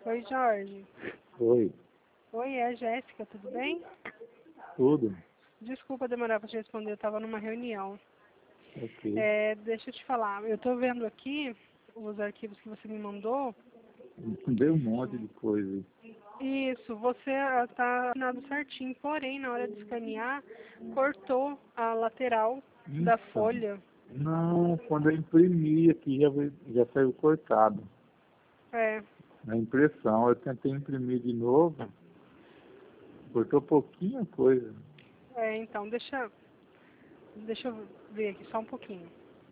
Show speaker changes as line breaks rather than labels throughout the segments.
Oi, Jorge.
Oi,
Oi, é a Jéssica, tudo bem?
tudo?
Desculpa demorar para te responder, eu estava numa reunião.
Ok.
Deixa eu te falar, eu estou vendo aqui os arquivos que você me mandou.
Deu um monte de coisa aí.
Isso, você está assinado certinho, porém, na hora de escanear, cortou a lateral da
Então,
folha.
não, quando eu imprimi aqui já saiu cortado.
É,
Na impressão, eu tentei imprimir de novo, cortou pouquinha coisa.
então, deixa eu ver aqui só um pouquinho.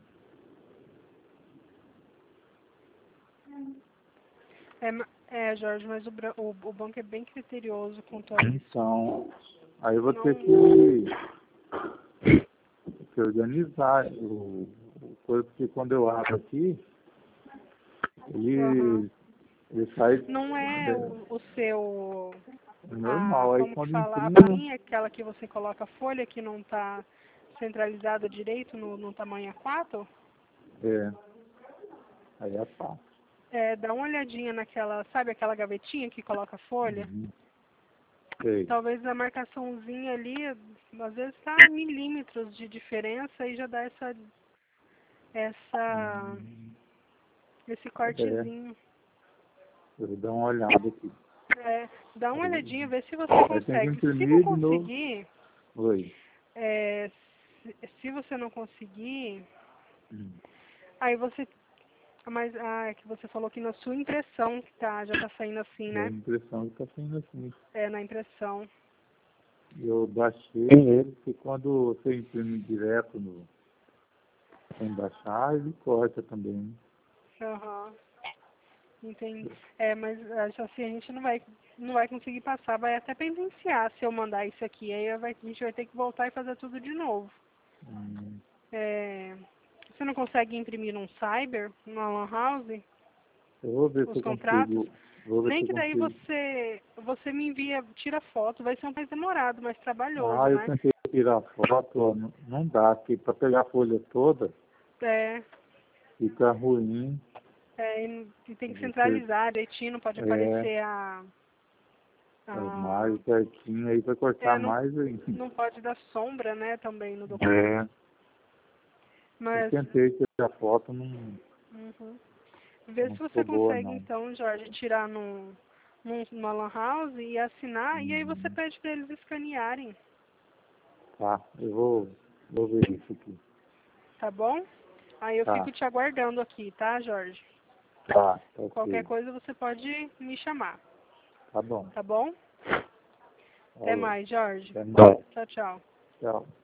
Jorge, mas o banco é bem criterioso quanto a isso.
Então, aí eu vou
Não,
ter que organizar o coisa, porque quando eu abro aqui,
aham.
ele sai
Não é o seu,
normal. Aí
como que
quando
fala, a
imprimo,
barrinha, aquela que você coloca a folha que não está centralizada direito no tamanho A4?
aí é fácil.
Dá uma olhadinha naquela, sabe aquela gavetinha que coloca a folha?
Uhum. Sei.
Talvez a marcaçãozinha ali, às vezes está milímetros de diferença e já dá essa,
Uhum.
esse
É,
cortezinho.
eu vou dar uma olhada aqui.
Dá uma
Aí,
olhadinha, vê se você
aí tem que
consegue. Se não
imprimir de novo.
conseguir,
Oi.
é, se você não conseguir,
Hum.
aí você. Mas é que você falou que na sua impressão que já tá saindo assim,
É a
né?
impressão que está saindo assim.
Na impressão.
Eu baixei ele, porque quando você imprime direto sem baixar, ele corta também.
Aham. Entendi. Mas assim a gente não vai conseguir passar, vai até pendenciar se eu mandar isso aqui. Aí a gente vai ter que voltar e fazer tudo de novo.
Hum.
É, você não consegue imprimir num cyber, numa lan house,
Eu vou ver se
os
eu
contratos?
consigo. Vou ver se
Nem
eu
que daí
consigo.
você me envia, tira foto, vai ser um mais demorado, mais trabalhoso,
Ah, eu
né?
tentei tirar foto, ó, não dá, porque para pegar a folha toda
É,
fica ruim.
e tem que
Você
centralizar direitinho, não pode
é,
aparecer
as
a
margens certinho, aí vai cortar
não,
mais ainda.
não pode dar sombra, né, também no documento.
É, eu
Mas,
tentei tirar foto, não,
uhum. Vê
não
se você
ficou boa
consegue,
não.
então, Jorge, tirar numa lan house e assinar, e aí você
Uhum.
pede para eles escanearem,
Tá, vou ver isso aqui.
tá bom? Aí eu
Tá,
fico te aguardando aqui, tá, Jorge?
tá
Qualquer
ok.
coisa você pode me chamar,
Tá bom.
tá bom? Até
Falou.
mais, Jorge.
Até mais.
Tchau, tchau.
Tchau.